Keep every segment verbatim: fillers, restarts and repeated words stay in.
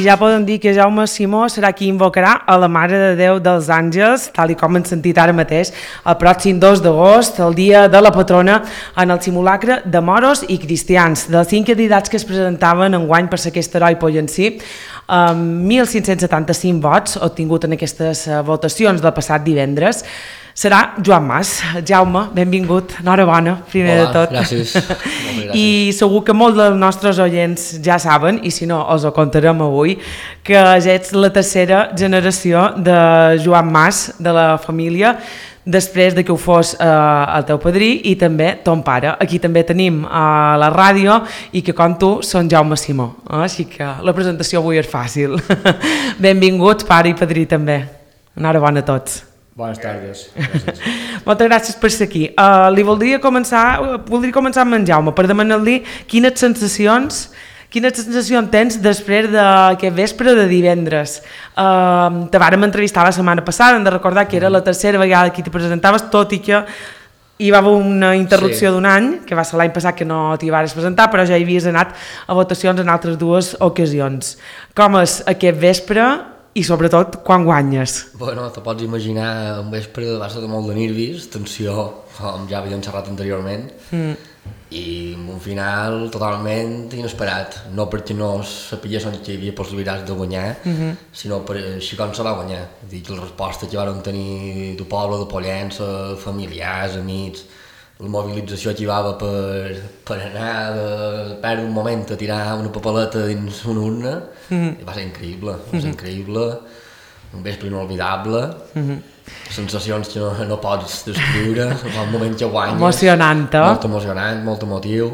ja podem dir que Jaume Simó serà qui invocarà a la Mare de Déu dels Àngels, tal i com hem sentit ara mateix, el pròxim dos d'agost, el dia de la patrona, en el simulacre de moros i cristians. Dels cinc candidats que es presentaven enguany per ser aquest heroi pollencí, amb mil cinc-cents setanta-cinc vots obtingut en aquestes votacions del passat divendres, serà Joan Mas. Jaume, benvingut, enhorabona, primer Hola, de tot. gràcies. gràcies. I segur que molts dels nostres oients ja saben, i si no, els ho contarem avui, que ets la tercera generació de Joan Mas, de la família, després de que ho fos eh, el teu padrí i també ton pare. Aquí també tenim a eh, la ràdio i que com tu són Jaume Simó, eh? Així que la presentació avui és fàcil. Benvinguts, pare i padrí també. Enhorabona a tots. Bones tardes. Gràcies. Moltes gràcies per ser aquí. Uh, li voldria començar, voldria començar amb en Jaume per demanar-li quines sensacions quines sensacions tens després d'aquest vespre de divendres. Uh, te vàrem entrevistar la setmana passada, hem de recordar que era la tercera vegada que t'hi presentaves, tot i que hi va haver una interrupció sí. d'un any, que va ser l'any passat que no t'hi vas presentar, però ja hi havies anat a votacions en altres dues ocasions. Com és aquest vespre i sobretot quan guanyes? Bueno, te pots imaginar un vespre va ser de molt de nervis, tensió, com ja havíem xerrat anteriorment, mm. i un final totalment inesperat, no perquè no sapigués on hi havia possibilitats de guanyar, mm-hmm. sinó per així com se va guanyar. Dic, la resposta que van tenir del poble de Pollença, familiars, amics, la mobilització que hi va per, per anar de perdre un moment a tirar una papeleta dins una urna, mm-hmm. va ser increïble, va ser mm-hmm. increïble, un vespre inolvidable, mm-hmm. sensacions que no, no pots descriure, un moment que guanyes, emocionant, eh? molt emocionant, molt emotiu,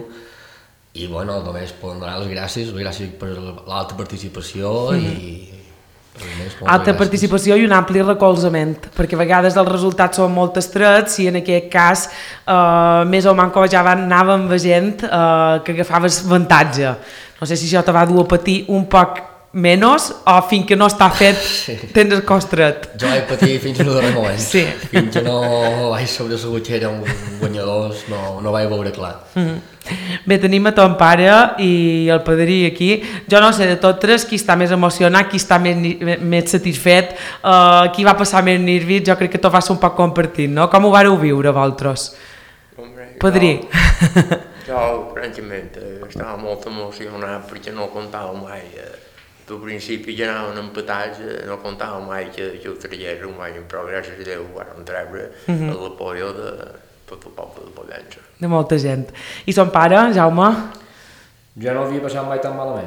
i bueno, només podem donar les gràcies, les gràcies per l'alta participació mm-hmm. i alta participació i un ampli recolzament, perquè a vegades els resultats són molt estrets i en aquest cas eh, més o manco ja anàvem veient eh, que agafaves avantatge. No sé si això te va dur a patir un poc menys o fins que no està fet sí. tens el cos tret. Jo vaig patir fins al darrer moment, sí. fins que no vaig sobresegut que era un guanyador, no, no vaig veure clar. Mm-hmm. Bé, tenim a ton pare i el padrí aquí. Jo no sé, de tots tres, qui està més emocionat, qui està més, més satisfet, uh, qui va passar més nervis, jo crec que tot va ser un poc compartit, no? Com ho vareu viure, vosaltres? Padrí. Jo, jo francamente, estava molt emocionat perquè no comptava mai. Al principi ja anaven empatats, no comptava mai que, que ho tragués un guany, però gràcies a Déu vam treure mm-hmm. l'apoyo de tot el poble de Pollença. De molta gent. I son pare, Jaume? Jo no havia passat mai tan malament.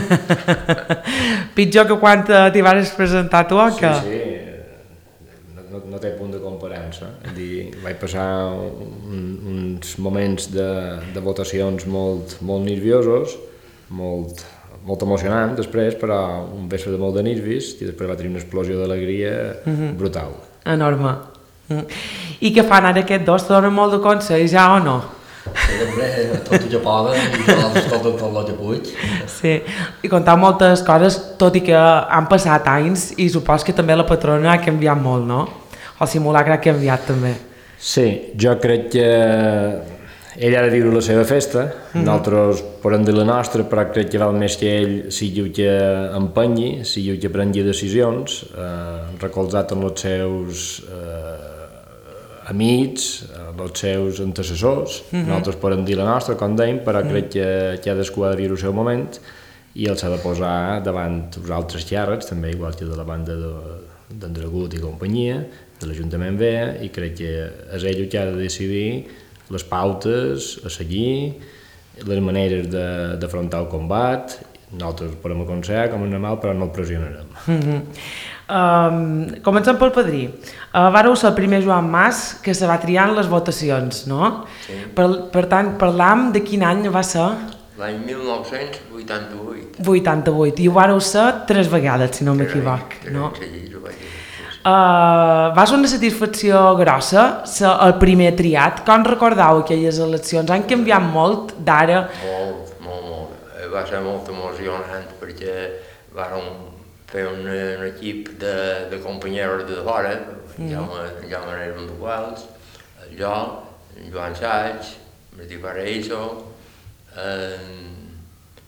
Pitjor que quan t'hi vas presentar tu, o què? Sí, sí, no, no, no té punt de comparança. Dir, vaig passar un, uns moments de, de votacions molt, molt nerviosos, molt, molt emocionant després, però un vespre de molt de nervis, i després va tenir una explosió d'alegria mm-hmm. brutal. Enorme. Mm. I què fan ara aquests dos? Te donen molt de consell, ja o no? Sí, també, tot el que poden, i jo tot, tot el que puig. Sí, i contar moltes coses, tot i que han passat anys, i supos que també la patrona ha canviat molt, no? El simulacre ha canviat també. Sí, jo crec que ell ha de viure la seva festa, mm-hmm. nosaltres podem dir la nostra, però crec que val més que ell sigui el que empenyi, sigui el que prengui decisions, eh, recolzat en els seus eh, amics, els seus antecessors, mm-hmm. nosaltres podem dir la nostra, com dèiem, però crec que cadascú ha de viure el seu moment i el s'ha de posar davant els altres càrrecs, també igual que de la banda d'en Dragut i companyia, de l'Ajuntament ve, i crec que és ell el que ha de decidir les pautes a seguir, les maneres d'afrontar el combat. Nosaltres podem aconsellar com és normal, però no el pressionarem. Mm-hmm. um, comencem pel padrí. Uh, vareu ser el primer Joan Mas que se va triar en les votacions, no? Sí. Per, per tant, parlam de quin any va ser? L'any mil nou-cents vuitanta-vuit. vuitanta-vuit, i ho vareu ser tres vegades, si no m'equivoc, no? Sí, ho vaig dir. Uh, va ser una satisfacció grossa ser el primer triat. Com recordeu aquelles eleccions? Han canviat molt d'ara? Molt, molt, molt. Va ser molt emocionant perquè vam fer un, un equip de, de companyeros de fora, mm. ja, ja m'aneren de quals, jo, en Joan Saig, Martí Paraíso, eh,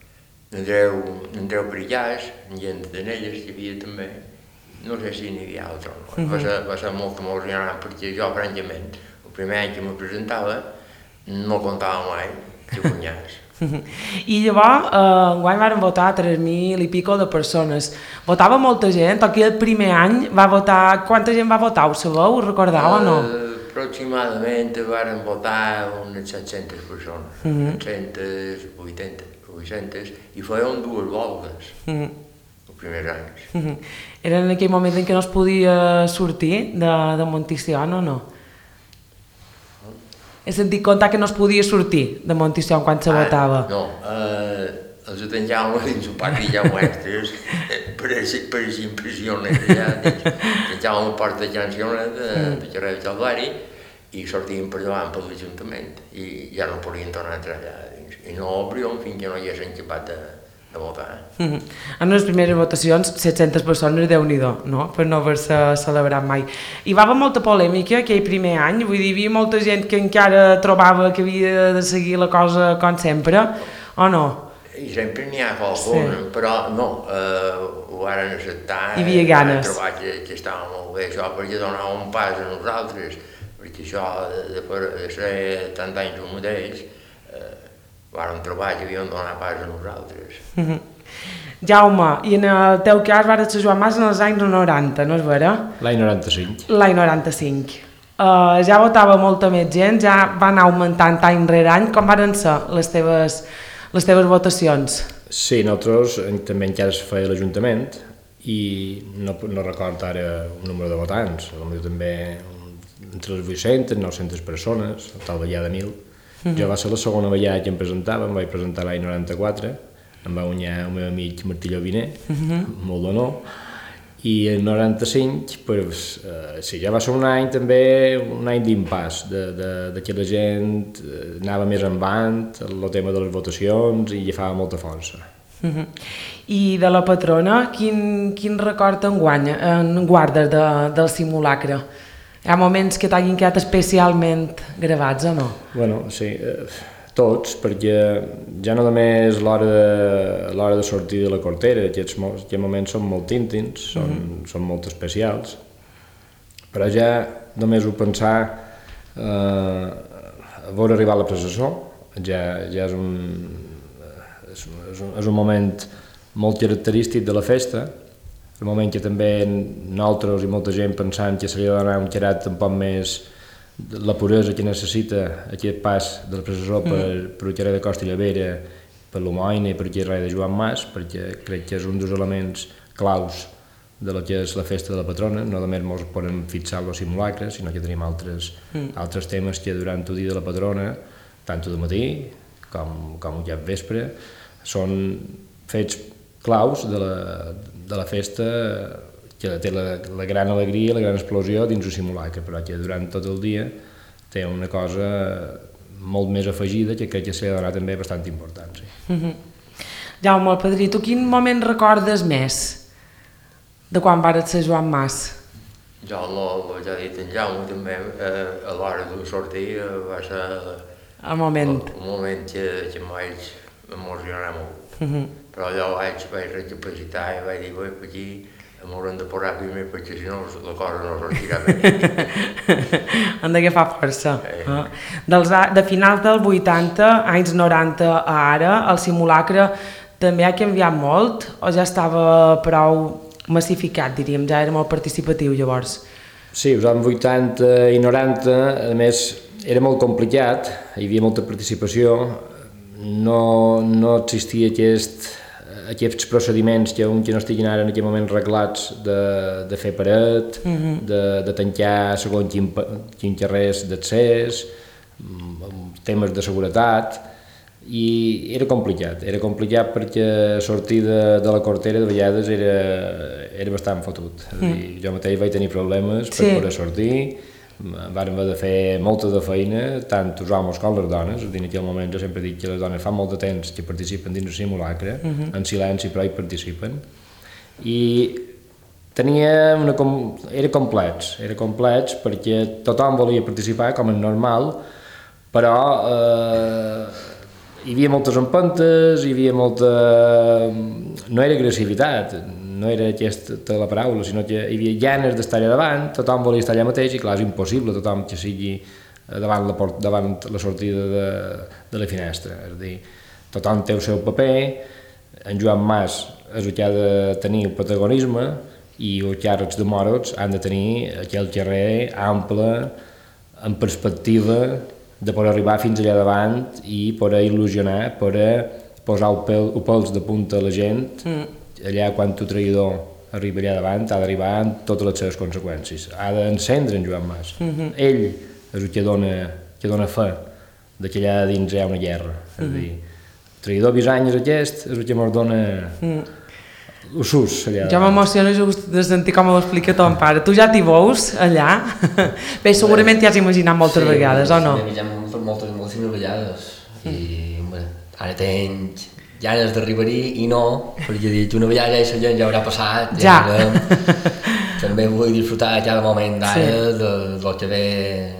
Andreu, Andreu Perillàs, gent de Nelles hi havia també, no sé si n'hi havia altre o no. Uh -huh. va, ser, va ser molt emocionant perquè jo, francament, el primer any que me presentava no comptava mai que guanyés. I llavors, eh, enguany van votar tres mil i pico de persones. Votava molta gent, aquell primer any va votar... Quanta gent va votar, ho sabeu, ho recordeu o no? Uh, aproximadament van votar unes set-centes persones, uh -huh. set-centes, vuitanta, vuit-centes, i feien dues voltes, uh -huh. els primers anys. Uh -huh. Era en aquell moment en què no es podia sortir de, de Monticello, o no? He sentit contar que no es podia sortir de Monticello quan se ah, votava. No, eh, els tancaven dins un parc de muestres, per per les impressiones, ja, tancaven un parc de llanciones de, de carrer de Calvari i sortien per davant per l'Ajuntament i ja no podien tornar a entrar allà dins. I no obrien fins que no hi haguessin capat de, de votar. Mm -hmm. En les primeres votacions, set-centes persones, Déu-n'hi-do, no? Per no haver-se celebrat mai. Hi va haver molta polèmica aquell primer any, vull dir, hi havia molta gent que encara trobava que havia de seguir la cosa com sempre, o no? I sempre n'hi ha qualcun, sí. Però no, eh, ho van acceptar. Hi havia ganes. Van trobar que, que estava molt bé això, perquè donava un pas a nosaltres, perquè això de, de, de ser tant anys un mateix, vam trobar que havíem donat pas a nosaltres. Mm -hmm. Jaume, i en el teu cas vas ser Joan Mas en els anys noranta, no és vera? L'any noranta-cinc. L'any noranta-cinc. Uh, ja votava molta més gent, ja va anar augmentant any rere any. Com van ser les teves, les teves votacions? Sí, nosaltres també encara es feia l'Ajuntament i no, no recordo ara un número de votants, potser també entre les vuit-centes, nou-centes persones, tal vegada de mil. Uh-huh. Jo va ser la segona vegada que em presentava, em vaig presentar l'any noranta-quatre, em va guanyar el meu amic Martí Llobiner, uh-huh. molt d'honor, i el noranta-cinc, pues, eh, sí, ja va ser un any també, un any d'impàs, de, de, de que la gent anava més endavant, el tema de les votacions, i agafava molta força. Uh-huh. I de la patrona, quin, quin record en, guanya, en guardes de, del simulacre? Hi ha moments que t'hagin quedat especialment gravats o no? Bueno, sí, eh, tots, perquè ja no només l'hora de, l'hora de sortir de la cortera, aquests, aquests moments són molt íntims, són, mm-hmm. són molt especials, però ja només ho pensar eh, a veure arribar la processó, ja, ja és, un, és, és, un, és un moment molt característic de la festa, el moment que també nosaltres i molta gent pensant que s'hauria de donar un carat un poc més la puresa que necessita aquest pas de la processó per, mm. per el carrer de Costa i Llavera, per l'Homoina i per el carrer de Joan Mas, perquè crec que és un dels elements claus de lo que és la festa de la patrona. No només ens podem fixar els simulacres, sinó que tenim altres, mm. altres temes que durant el dia de la patrona, tant de matí com, com aquest vespre, són fets claus de la, de la festa que té la, la gran alegria i la gran explosió dins el simulacre, però que durant tot el dia té una cosa molt més afegida que crec que s'ha de donar també bastant important. Sí. Mm-hmm. Jaume, el padrí, tu quin moment recordes més de quan vares ser Joan Mas? Jo, el ja he dit en Jaume també, eh, a l'hora de sortir eh, va ser el moment, el, el moment que, que em vaig emocionar molt. Mm-hmm. Però allò vaig, vaig recapacitar i vaig dir, bé, per aquí m'haurem de posar primer perquè si no la cosa no sortirà bé. Han d'agafar força. Eh. Eh? Dels, de finals dels vuitanta, anys noranta a ara, el simulacre també ha canviat molt o ja estava prou massificat, diríem, ja era molt participatiu llavors? Sí, als anys vuitanta i noranta, a més, era molt complicat, hi havia molta participació, no, no existia aquest, aquests procediments que, un, que no estiguin ara en aquest moment reglats de, de fer paret, mm-hmm. de, de tancar segons quin, quin carrers d'accés, temes de seguretat, i era complicat, era complicat perquè sortir de, de la cortera de vegades era, era bastant fotut. Mm. És a dir, jo mateix vaig tenir problemes per sí. poder sortir, vam haver de fer molta de feina, tant els homes com les dones. En aquell moment jo sempre dic que les dones fa molt de temps que participen dins el simulacre, mm-hmm. en silenci però hi participen. I tenia una, era complets, era complets perquè tothom volia participar com és normal, però eh, hi havia moltes empentes, hi havia molta... no era agressivitat, no era aquesta la paraula, sinó que hi havia ganes d'estar allà davant, tothom volia estar allà mateix, i clar, és impossible tothom que sigui davant la, port, davant la sortida de, de la finestra. És a dir, tothom té el seu paper, en Joan Mas és el que ha de tenir el protagonisme i els càrrecs de Moros han de tenir aquell carrer ample, en perspectiva, de poder arribar fins allà davant i poder il·lusionar, poder posar el pèl, el pèls de punta a la gent, mm. allà quan tu traïdor arriba allà davant ha d'arribar amb totes les seves conseqüències. Ha d'encendre en Joan Mas. Mm-hmm. Ell és el que dona, que dona fe que allà dins hi ha una guerra. Mm-hmm. És a dir, traïdor Bisanyes aquest és el que ens dona mm. el sus allà. Jo m'emociono just de sentir com ho explica ton pare. Tu ja t'hi veus allà? Bé, segurament t'hi has imaginat moltes sí, vegades, o no? Sí, m'he imaginat moltes, moltíssimes vegades. I, bé, ara tenc ganes d'arribar-hi i no, perquè dic, una vegada ja la gent ja haurà passat, ja, ja. També vull disfrutar cada moment d'ara, sí. de, del que ve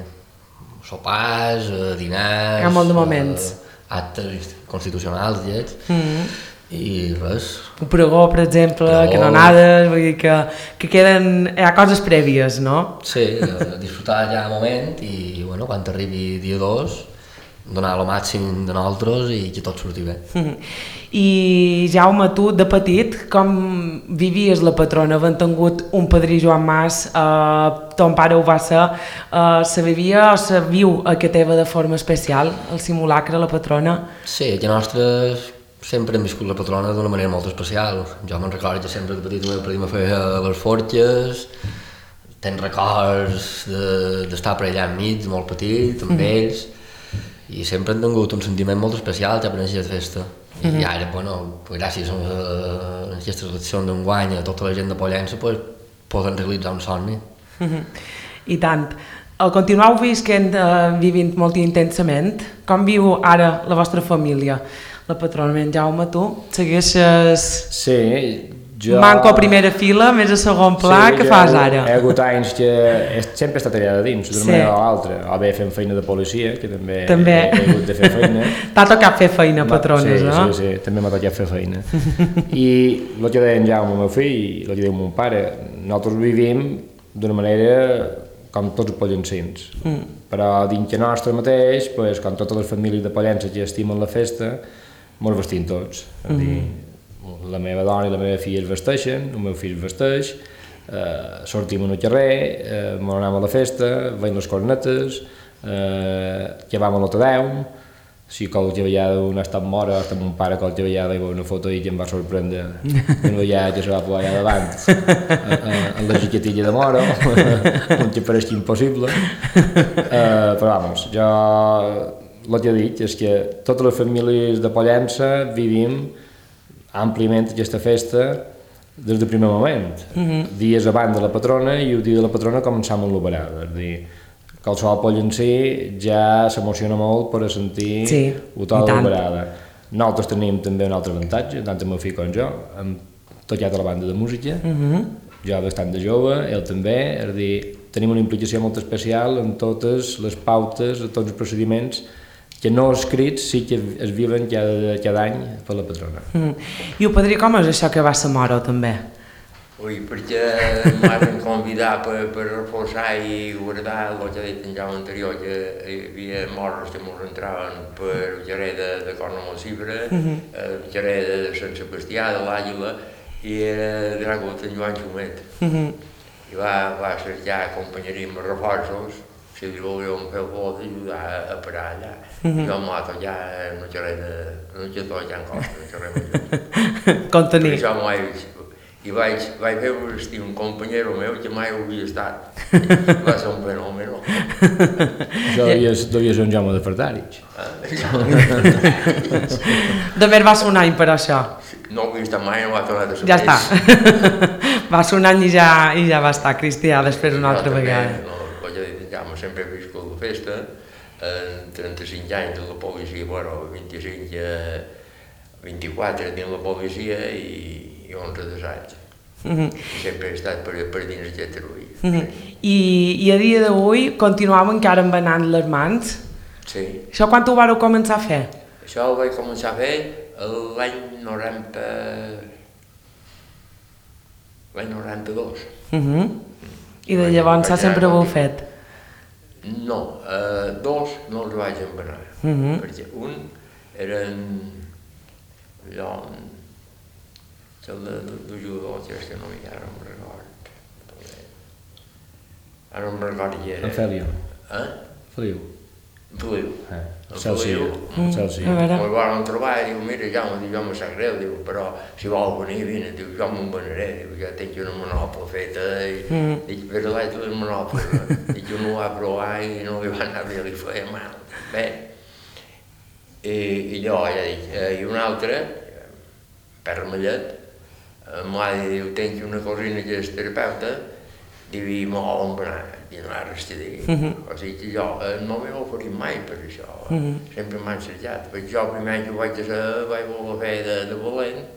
sopars, dinars... Hi ha molt de moments. Actes constitucionals, llets, mm-hmm. i res. Un pregó, per exemple, pregó. Canonades, vull dir que, que queden... hi ha coses prèvies, no? Sí, disfrutar ja el moment i, bueno, quan arribi dia dos, donar el màxim de nosaltres i que tot surti bé. I Jaume, tu de petit, com vivies la patrona? Havent tingut un padrí Joan Mas, eh, ton pare ho va ser, eh, se vivia o se viu a que teva de forma especial, el simulacre, la patrona? Sí, que nosaltres sempre hem viscut la patrona d'una manera molt especial. Jo me'n recordo que sempre de petit el meu padrí me feia les forques, tens records d'estar de, per allà enmig, molt petit, amb mm-hmm. ells, i sempre han tingut un sentiment molt especial ja per aquesta festa. I mm-hmm. ara, bueno, gràcies a aquestes eleccions d'enguany a tota la gent de Pollença pues, poden realitzar un somni. Mm-hmm. I tant. El continueu visquent, eh, vivint molt intensament. Com viu ara la vostra família? La patrona, en Jaume, tu segueixes... Sí, jo... Manco a primera fila, més a segon pla, sí, què fas ara? He hagut anys que he, sempre he estat allà de dins, d'una sí. manera o l'altra, o bé fent feina de policia, que també, també. He, he hagut de fer feina. T'ha tocat fer feina, patrones, sí, no? Sí, sí, també m'ha tocat fer feina. I el que deia en Jaume, el meu fill, i el que deia mon pare, nosaltres vivim d'una manera com tots els pollencins, mm. però dins que nostre mateix, pues, com totes les famílies de Pollença que estimen la festa, mos vestim tots. És a dir, la meva dona i la meva filla es vesteixen, el meu fill es vesteix, eh, sortim al carrer, eh, mos anem a la festa, veiem les cornetes, eh, llevam a l'Ota Deu, si qualque vegada un ha estat mort, hasta mon pare qualque vegada hi va una foto i que em va sorprendre una vegada que se va posar allà davant, en la jaquetilla de moro, on que pareix impossible, eh, però vamos, jo el que he dit és que totes les famílies de Pollença vivim àmpliament aquesta festa des del primer moment. Mm-hmm. Dies abans de la patrona i el dia de la patrona començam amb l'operada. És a dir, qualsevol pollencí ja s'emociona molt per a sentir sí, el to de l'operada. Nosaltres tenim també un altre avantatge, tant el meu fill com jo, hem tocat a la banda de música, mm-hmm. jo bastant de jove, ell també, és a dir, tenim una implicació molt especial en totes les pautes, en tots els procediments que no escrits sí que es viuen cada, cada any per la patrona. Mm. I el padrí com és això que va ser moro també? Ui, perquè m'han convidat per, per reforçar i guardar el que he dit en Jaume anterior, que hi havia morros que ens entraven per el carrer de, de Cornamol-Cibre, mm-hmm. el carrer de Sant Sebastià, de l'Àguila, i era Dragut en Joan Xumet. Mm-hmm. I va, va cercar companyerisme reforços, si li volíem fer el favor d'ajudar a parar allà. Mm-hmm. Jo m'ha tocat en el carrer de... no que tot ja en costa, en el carrer major. Contenir. Per això m'ho vaig... I vaig, vaig fer vestir un companyero meu que mai ho havia estat. Va ser un fenomen. Això devia, devia ser un Jaume de Fertàric. Ah, de més va ser un any per això. No ho havia estat mai, no va tornar a ser ja està. Va ser un any i ja, i ja va estar cristià després una altra també, vegada. No, Jaume sempre he viscut la festa, en trenta-cinc anys de la policia, bueno, vint-i-cinc, vint-i-quatre dins la policia i, i onze d'assaig. Mm-hmm. Sempre he estat per, per dins aquest heroí. Mm-hmm. I, I a dia d'avui continueu encara embenant les mans? Sí. Això quan ho vareu començar a fer? Això ho vaig començar a fer l'any noranta... l'any noranta-dos. Uh -huh. I de llavors sempre ho heu fet? No, eh, dos no els vaig embenar, uh -huh. perquè un eren allò, el de, de, de judo, que és que no hi ara em record. Ara em record qui era. En Fèlio. Eh? Feliu. Feliu. Eh, El Celsiu. Feliu. Celsiu. A veure. Me'l van trobar i diu, mira, Jaume, diu, jo me sap greu, diu, però si vol venir, vine, diu, jo me'n venaré, diu, jo tinc una monòpla feta, i mm. dic, però l'haig de monòpla, dic, jo no ho va provar i no li va anar bé, li feia mal. Bé, i, i jo ja dic, eh, i un altre, Perra Mallet, em va dir, diu, tinc una cosina que és terapeuta, diu, i me volen benar, i no ha res a dir. Uh -huh. O sigui que jo eh, no m'he oferit mai per això, uh -huh. sempre m'han cercat, perquè jo primer que ho vaig fer, vaig voler fer de, de valent,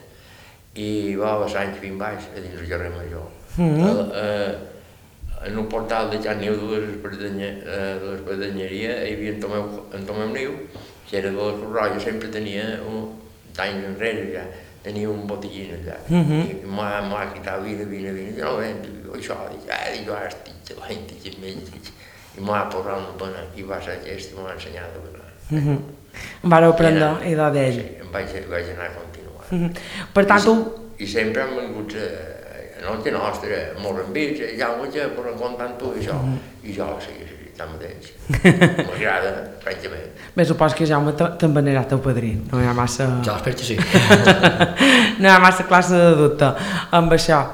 i va a Sant Fin Baix, a dins el carrer Major. Uh -huh. eh, en un portal de Can Niu de l'espadanyeria hi havia en Tomeu, en Tomeu Niu, que era de la Cruz Roja, sempre tenia, un, d'anys enrere ja, tenia un botiguín allà, uh -huh. i m'ha quitat, vine, vine, vine, i no ven, dic, això, dic, ah, dic, jo ara estic gelent, dic, menys, dic, i m'ha posat una benar, i va ser aquest i m'ha ensenyat a benar. Uh -huh. Vareu prendre idò d'ell. Sí, em vaig, vaig anar a continuar. Uh -huh. Per tant, tu... I, I sempre hem vingut a, a noche nostra, molt en vist, ja ho vaig per contant tu, això, uh -huh. i jo, sí, sí, tant mateix. M'agrada, francament. Bé, supos que Jaume també anirà teu padrí, no hi ha massa... Jo espero que sí. No hi ha massa classe de dubte amb això.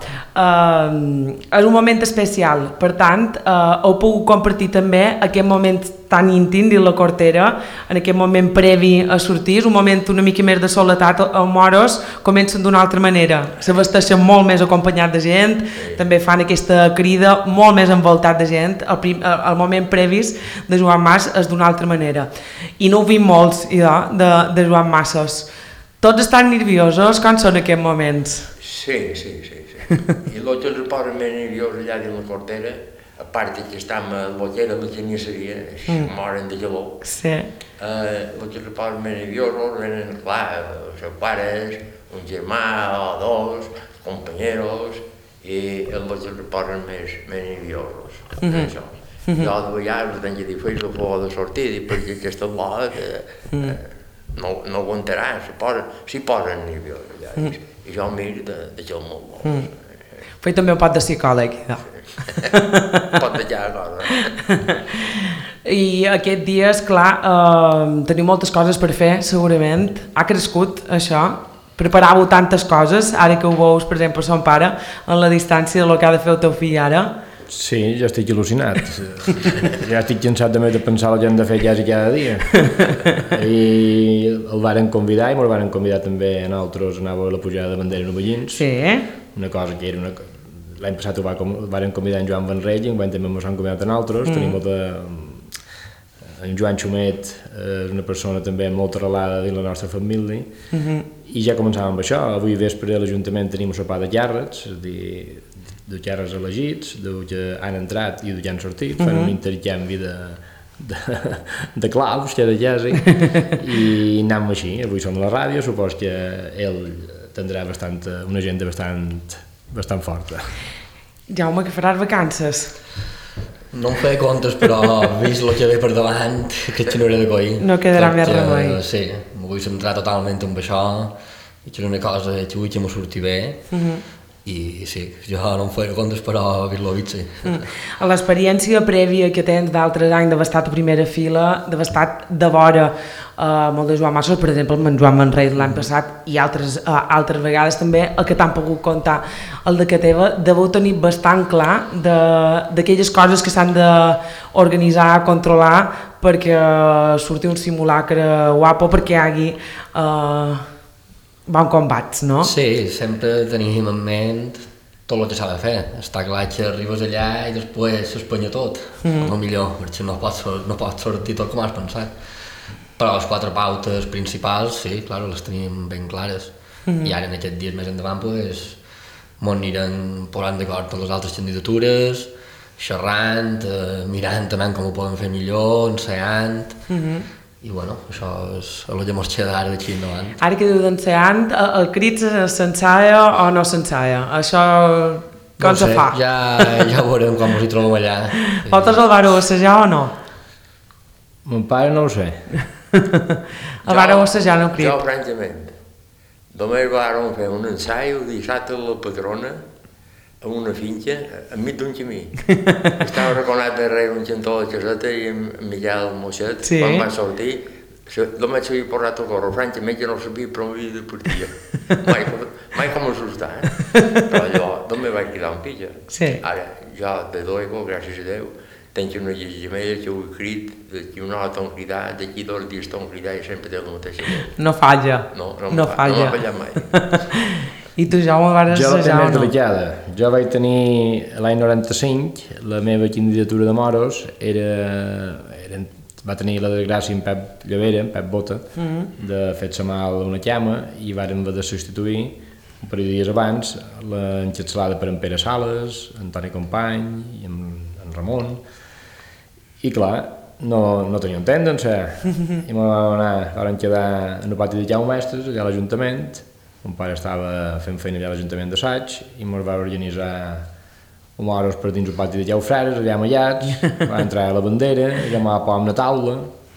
Uh, és un moment especial, per tant, uh, heu pogut compartir també aquest moment tan íntim dins la cortera, en aquest moment previ a sortir, és un moment una mica més de soledat, els moros comencen d'una altra manera, se vesteixen molt més acompanyat de gent, sí. També fan aquesta crida molt més envoltat de gent, el, prim, el moment previs de Joan Mas és d'una altra manera, i no ho vim molts ja, de, de Joan Massos. Tots estan nerviosos, com són aquests moments? Sí, sí, sí, sí. I el que es posa més nerviós allà dins la cortera, a part que estem a lo que era la carnisseria, mm. moren de gelor. Sí. Eh, el que es posa més nerviosos eren, clar, els seus pares, un germà o dos, companyeros, i el que es posen més, més nerviosos. Mm -hmm. Això. Mm -hmm. Jo de vegades tenia de fer la por de sortir, perquè aquesta l'hora que mm. eh, no, no aguantarà, s'hi posen, posen nerviosos. Ja, mm. I jo miro de, de gel molt bo. Mm. Fui també un pot de psicòleg. No? Pot de ja cosa. I aquest dia, esclar, eh, teniu moltes coses per fer, segurament. Ha crescut això? Preparàveu tantes coses, ara que ho veus, per exemple, son pare, en la distància del que ha de fer el teu fill ara? Sí, jo estic il·lusionat. Ja estic cansat també de pensar el que hem de fer quasi cada dia. I el varen convidar i ens varen convidar també a nosaltres a anar a veure la pujada de bandera novellins. Sí. Una cosa que era una... L'any passat ho varen convidar en Joan Vanrell i enguany també ens han convidat a nosaltres. Mm. Tenim molta... En Joan Xumet és una persona també molt arrelada dins la nostra família. Mm-hmm. I ja començàvem amb això. Avui vespre a l'Ajuntament tenim un sopar de llarrets, és a dir, de xerres elegits, de que han entrat i de que han sortit, fan uh -huh. un intercanvi de, de, de claus, que de quasi, i anem així. Avui som a la ràdio, supos que ell tindrà bastant, una agenda bastant, bastant forta. Jaume, que faràs vacances? No em feia comptes, però vist el que ve per davant, crec que no era de coi. No quedarà més remei. Sí, m'ho vull centrar totalment en això, i que és una cosa que vull que m'ho surti bé, uh -huh. i sí, jo no em feia comptes, però haver-lo vist, sí. Mm. L'experiència prèvia que tens d'altres anys d'haver estat a primera fila, d'haver estat de vora uh, molt de Joan Massos, per exemple, amb en Joan Manrey l'any passat, i altres, uh, altres vegades també, el que t'han pogut contar, el de que teva, deveu tenir bastant clar d'aquelles coses que s'han d'organitzar, controlar, perquè surti un simulacre guapo, perquè hi hagi... Uh, bon combats, no? Sí, sempre tenim en ment tot el que s'ha de fer. Està clar que arribes allà i després s'espanya tot, mm. no millor, perquè no pot, no pot sortir tot com has pensat. Però les quatre pautes principals, sí, clar, les tenim ben clares. Mm. I ara en aquests dies més endavant, pues, m'ho anirem posant d'acord amb les altres candidatures, xerrant, eh, mirant també com ho podem fer millor, ensaiant, mm -hmm. i bueno, això és el que mos queda ara d'aquí endavant. Ara que diu d'ensenyant, el crit s'ensaia o no s'ensaia? Això com no se sé, fa? Ja, ja veurem quan mos hi trobem allà. Vosaltres el vareu assajar o no? Mon pare no ho sé. El vareu assajar en el crit? Jo, francament, només vàrem fer un ensaio dissabte a la Patrona, a una finca, enmig d'un camí. Estava reconat darrere un xantó de caseta i en Miguel Moixet, sí. Quan va sortir, només s'havia posat a córrer, francament que no sabia per on havia de partir. Mai, mai com assustar, eh? Però allò, només vaig quedar en pilla. Sí. Ara, jo, de Doego, gràcies a Déu, tenc una llegimella que ho he crit, d'aquí una hora t'ho cridar, d'aquí dos dies t'ho cridar i sempre té la mateixa veu. No falla. No, no, no fa, falla. no m'ha fallat mai. I tu, Jaume, el vas Jo la assajar tinc o més no? delicada. Jo vaig tenir l'any noranta-cinc, la meva candidatura de moros era, era, va tenir la desgràcia en Pep Llavera, en Pep Bota, mm -hmm. de fer-se mal a una llama i vàrem haver de substituir un parell de dies abans l'enxatçalada per en Pere Sales, Antoni Company i en, en Ramon. I clar, no, no teníem temps d'ençà. I me vam anar, vam quedar en el pati de Jaume Mestres, allà a l'Ajuntament. Mon pare estava fent feina allà a l'Ajuntament d'Assaig i ens va organitzar un moros per dins el pati de Jau Freres, allà amallats, va entrar a la bandera, allà m'ha posat una taula,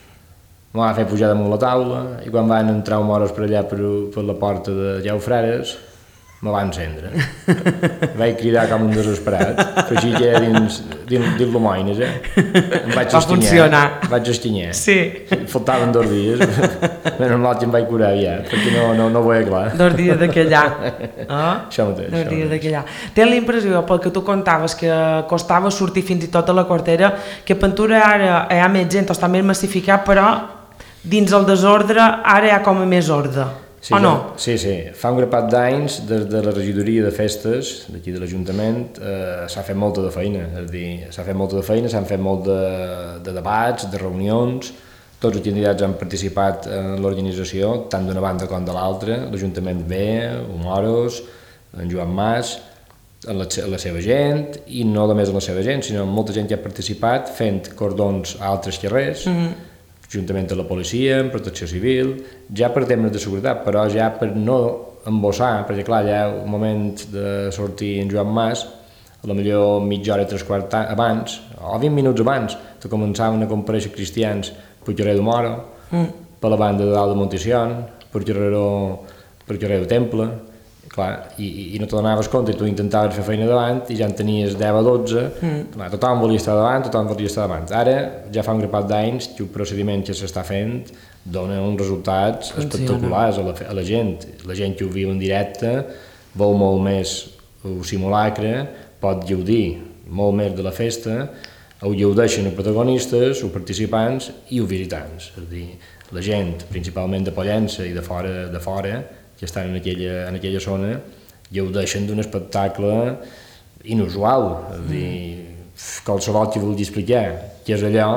m'ha fet pujar damunt la taula i quan van entrar un moros per allà per, per la porta de Jau Freres me va encendre. Vaig cridar com un desesperat, però així que dins, dins, dins l'homoines, eh? Em vaig Va funcionar. Vaig estinyar. Sí. Faltaven dos dies, menys mal que em vaig curar aviat, perquè no, no, no ho veia clar. Dos dies d'aquellà. Oh? Això mateix. Dos això dies mateix. d'aquellà. Tens la impressió, pel que tu contaves, que costava sortir fins i tot a la quartera, que Pentura ara hi ha més gent, o està més massificat, però dins el desordre ara hi ha com a més ordre. Sí, o no? ja, sí, sí. Fa un grapat d'anys, des de la regidoria de festes, d'aquí de l'Ajuntament, eh, s'ha fet molta de feina. És a dir, s'ha fet molta de feina, s'han fet molt de, de debats, de reunions, tots els candidats han participat en l'organització, tant d'una banda com de l'altra, l'Ajuntament ve, Humoros, en Joan Mas, en la, la seva gent, i no només en la seva gent, sinó molta gent que ha participat fent cordons a altres carrers, mm-hmm. juntament amb la policia, amb protecció civil, ja per temes de seguretat, però ja per no embossar, perquè clar, hi ha un moment de sortir en Joan Mas, a la millor mitja hora i tres quarts abans, o vint minuts abans, de començaven a comparèixer cristians per carrer de Moro, mm. per la banda de dalt de Monticion, per carrer, per carrer de Temple, clar, i, i no t'adonaves compte, i tu intentaves fer feina davant i ja en tenies deu a dotze, mm. clar, tothom volia estar davant, tothom volia estar davant. Ara ja fa un grapat d'anys que el procediment que s'està fent dona uns resultats espectaculars a la, a la gent. La gent que ho viu en directe veu molt més el simulacre, pot gaudir molt més de la festa, ho gaudeixen els protagonistes, els participants i els visitants. És a dir, la gent, principalment de Pollença i de fora, de fora que estan en aquella, en aquella zona, gaudeixen d'un espectacle inusual. És a dir, qualsevol que vulgui explicar què és allò,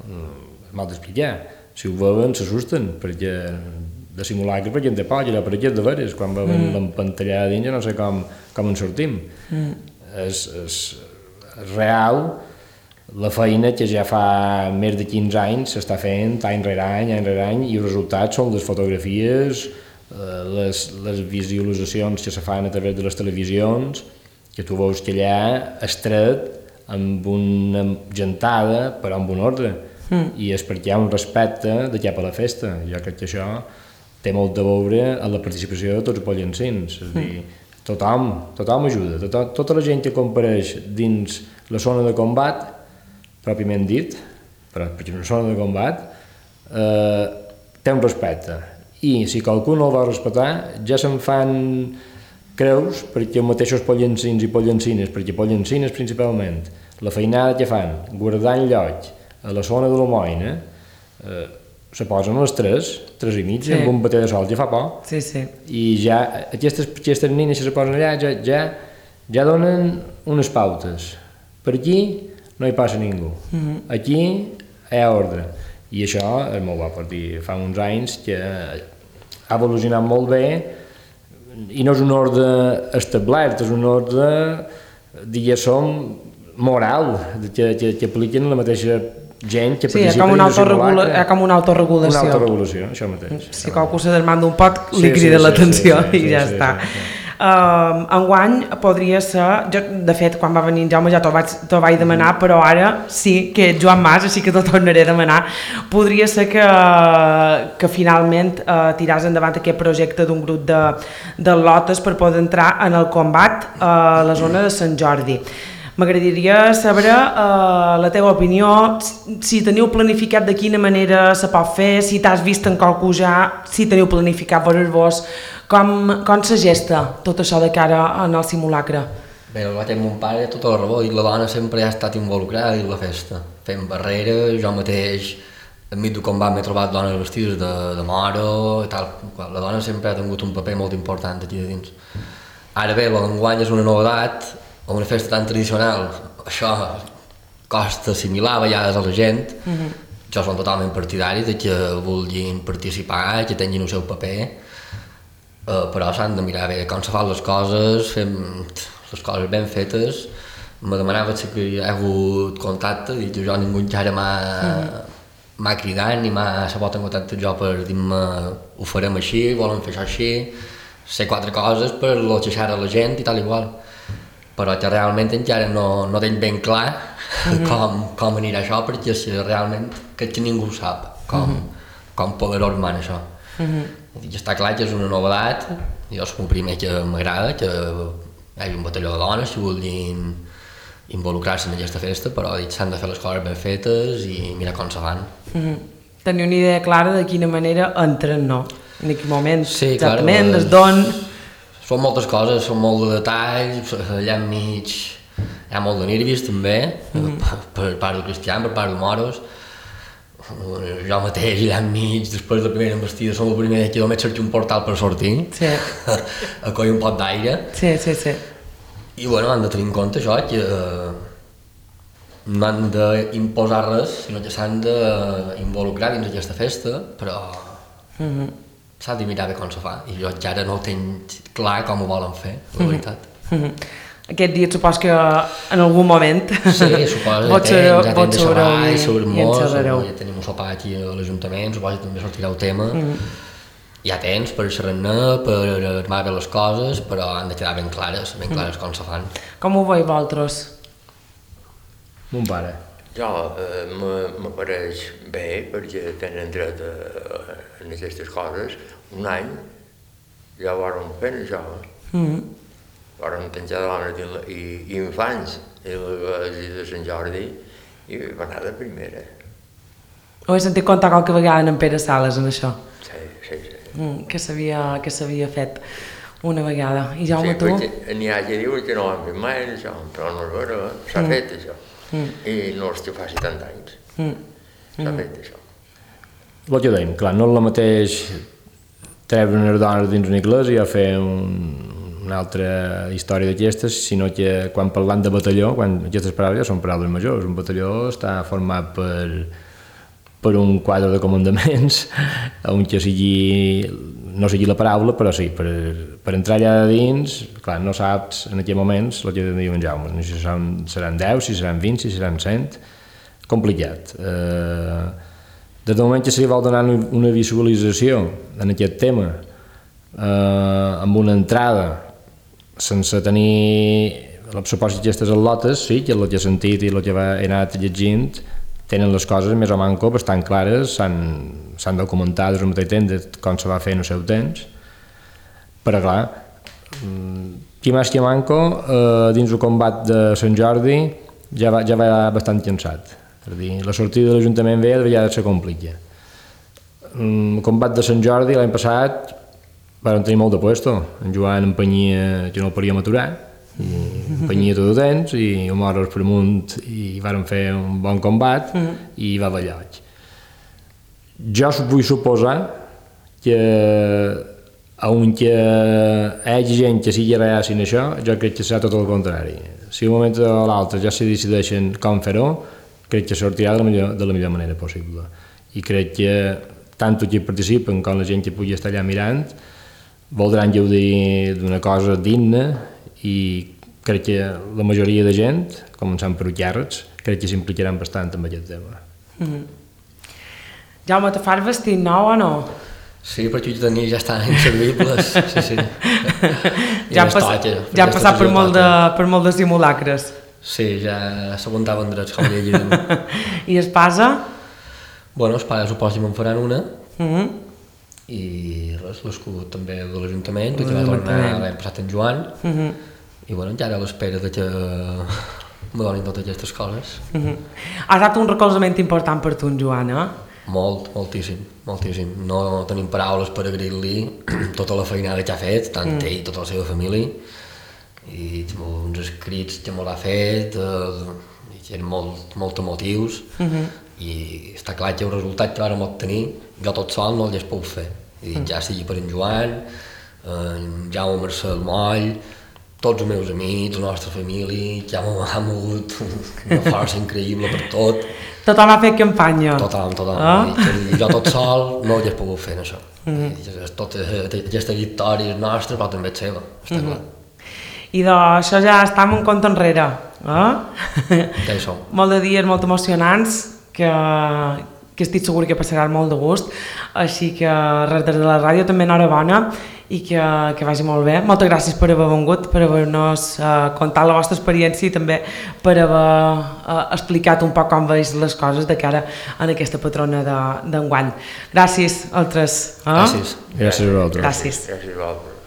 és mal d'explicar. Si ho veuen, s'assusten, perquè de simulacre, perquè en té por, allò per aquí és de veres, quan veuen mm. l'empantallada dins, jo no sé com, com en sortim. Mm. És, és, és real la feina que ja fa més de quinze anys s'està fent any rere any, any rere any, i els resultats són les fotografies, les, les visualitzacions que se fan a través de les televisions, que tu veus que allà es tret amb una gentada però amb un ordre, mm. i és perquè hi ha un respecte de cap a la festa. Jo crec que això té molt de veure en la participació de tots els pollencins, és a dir, tothom, tothom ajuda, tothom, tota la gent que compareix dins la zona de combat, pròpiament dit, però perquè és una zona de combat, eh, té un respecte. I si qualcú no el va respectar, ja se'n fan creus perquè els mateixos pollencins i pollencines, perquè pollencines principalment, la feinada que fan, guardant lloc a la zona de l'Homoina, eh, se posen a les tres, tres i mitja, sí. amb un bater de sol, ja fa por. Sí, sí. I ja aquestes, aquestes nines que se posen allà ja, ja, ja donen unes pautes. Per aquí no hi passa ningú. Mm-hmm. Aquí hi ha ordre. I això és molt bo, perquè fa uns anys que ha evolucionat molt bé i no és un ordre establert, és un ordre, diguéssim, moral, que, que, que apliquen la mateixa gent que sí, hi ha participa com una dins el autorregula- simulacre. hi ha com una autorregulació. Una autorregulació, això mateix. Si qualcú se desmanda un poc, Sí, li sí, crida sí, l'atenció sí, sí, i sí, ja sí, està. sí, sí. Uh, enguany podria ser, jo, de fet quan va venir en Jaume ja t'ho vaig, t'ho vaig demanar, però ara sí que Joan Mas, així que t'ho tornaré a demanar, podria ser que, que finalment uh, tiràs endavant aquest projecte d'un grup de, de lotes per poder entrar en el combat a la zona de Sant Jordi. M'agradaria saber uh, la teva opinió, si teniu planificat de quina manera se pot fer, si t'has vist en qualcú ja, si teniu planificat veure-vos, com, com se gesta tot això de cara en el simulacre? Bé, el vaig amb mon pare tot a la raó, i la dona sempre ha estat involucrada dins la festa, fent barreres, jo mateix enmig del combat m'he trobat dones vestides de, de moro i tal. La dona sempre ha tingut un paper molt important aquí de dins. Ara bé, l'enguany és una novedat, a una festa tan tradicional, això costa assimilar a vegades a la gent. Mm-hmm. Jo som totalment partidari de que vulguin participar, que tinguin el seu paper, uh, però s'han de mirar bé com se fan les coses, fem les coses ben fetes. Me demanava si que hi ha hagut contacte, i jo ningú encara m'ha mm-hmm. m'ha cridat ni m'ha sabut en contacte jo per dir-me ho farem així, volem fer això així, sé quatre coses per lo xeixar a la gent i tal igual. Però que realment encara no, no tinc ben clar mm-hmm. com, com anirà això, perquè si realment crec que ningú sap com, mm-hmm. com poder-ho armar això. Mm-hmm. I està clar que és una novedat, jo és el primer que m'agrada, que hi hagi un batalló de dones que vulguin involucrar-se en aquesta festa, però s'han de fer les coses ben fetes i mirar com se fan. Mm-hmm. Teniu una idea clara de quina manera entren, no? En quin moment, sí, exactament, clar, des d'on... Són moltes coses, són molt de detalls, allà enmig hi ha molt de nervis també, mm-hmm. per, per part del Cristian, per part de Moros. Jo mateix allà enmig, després de la primera embestida, som el primer que només cerco un portal per sortir, sí. a coll un pot d'aire. Sí, sí, sí. I bueno, han de tenir en compte això, que no han d'imposar res, sinó que s'han d'involucrar dins aquesta festa, però mm-hmm. s'ha de mirar bé com se fa, i jo encara no tinc clar com ho volen fer, la veritat. Mm-hmm. Aquest dia supos que en algun moment sí, suposo que tens, ja tens de xerrar i sobre molts, ja tenim un sopar aquí a l'Ajuntament, suposo que també sortirà el tema. Mm-hmm. Ja tens per xerrar-ne, per armar bé les coses, però han de quedar ben clares, ben clares mm. com se fan. Com ho veus vosaltres? Mon pare. Jo, eh, m'apareix bé, perquè tenen dret a, a aquestes coses. Un any ja ho vam fer, això. Mm. Vam penjar dones i, i infants i l'església de Sant Jordi i va anar de primera. Ho he sentit contar qualque vegada en Pere Sales, en això. Sí, sí, sí. Mm, que s'havia fet una vegada. I Jaume, sí, tu? N'hi ha que diuen que no ho han fet mai, això, però no és vera, s'ha mm. fet això. Mm. I no és que faci tant anys. Mm. S'ha fet això. El que dèiem, clar, no és el mateix treure unes dones dins una església o fer un, una altra història d'aquestes, sinó que quan parlant de batalló, quan aquestes paraules ja són paraules majors, un batalló està format per per un quadre de comandaments on que sigui, no sigui la paraula, però sí, per, per entrar allà dins, clar, no saps en aquells moments el que diuen Jaume, no sé si seran, seran deu, si seran vint, si seran cent, complicat. Eh, des del moment que se li vol donar una visualització en aquest tema, eh, amb una entrada, sense tenir el supòsit d'aquestes al·lotes, sí, que és el que he sentit i el que he anat llegint, tenen les coses més o manco bastant clares, s'han documentat des del mateix temps de com se va fer en el seu temps, però clar, qui més que manco, eh, dins el combat de Sant Jordi ja va, ja va bastant cansat, és a dir, la sortida de l'Ajuntament ve de vegades se complica. El combat de Sant Jordi l'any passat vam tenir molt de puesto, en Joan empenyia que no el podíem aturar, i empenyia tot el temps i Moros per amunt i varen fer un bon combat mm. i va ballar. Jo vull suposar que aunque hi hagi gent que sigui reacin a això, jo crec que serà tot el contrari. Si un moment o l'altre ja se decideixen com fer-ho, crec que sortirà de la millor, de la millor manera possible. I crec que tant qui participen com la gent que pugui estar allà mirant voldran gaudir d'una cosa digna i crec que la majoria de gent, començant per Ullars, crec que s'implicaran bastant amb aquest tema. Mm. Jaume, te fas vestit nou o no? Sí, perquè els tenis ja estan inservibles, sí, sí. Ja han passat, ja han passat per, molt de, per molt de simulacres. Sí, ja s'aguantaven drets, com deia gent. I espasa? Bueno, els pares suposo que me'n faran una, Mm -hmm. i res, l'escut també de l'Ajuntament, que va tornar l'any passat en Joan, Mm -hmm. i bueno, ja ara a l'espera de que me donin totes aquestes coses. Mm -hmm. Ha estat un recolzament important per tu, en Joan, eh? Molt, moltíssim, moltíssim. No tenim paraules per agrair-li tota la feinada que ha fet, tant mm. ell i tota la seva família, i uns escrits que me l'ha fet, eh, que eren molt, molt emotius, mm -hmm. i està clar que el resultat que vam obtenir, jo tot sol no l'hagués pogut fer. I mm. ja sigui per en Joan, en Jaume Marcel Moll, tots els meus amics, la nostra família, que ha mogut una força increïble per tot. Tothom ha fet campanya. Tothom, tothom. Ah? I jo tot sol no hauria pogut fer això. Mm -hmm. Tota aquesta victòria és nostra, però també és seva, està mm -hmm. clar. I d'això ja està en un compte enrere, eh? Ja hi som. Molt de dies molt emocionants, que, que estic segur que passaran molt de gust, així que res, des de la ràdio també enhorabona, i que, que vagi molt bé. Moltes gràcies per haver vengut, per haver-nos uh, contat la vostra experiència i també per haver uh, explicat un poc com veus les coses de cara a aquesta patrona d'enguany. Gràcies, altres. Eh? Gràcies. Gràcies a vosaltres. Gràcies. Gràcies a vosaltres.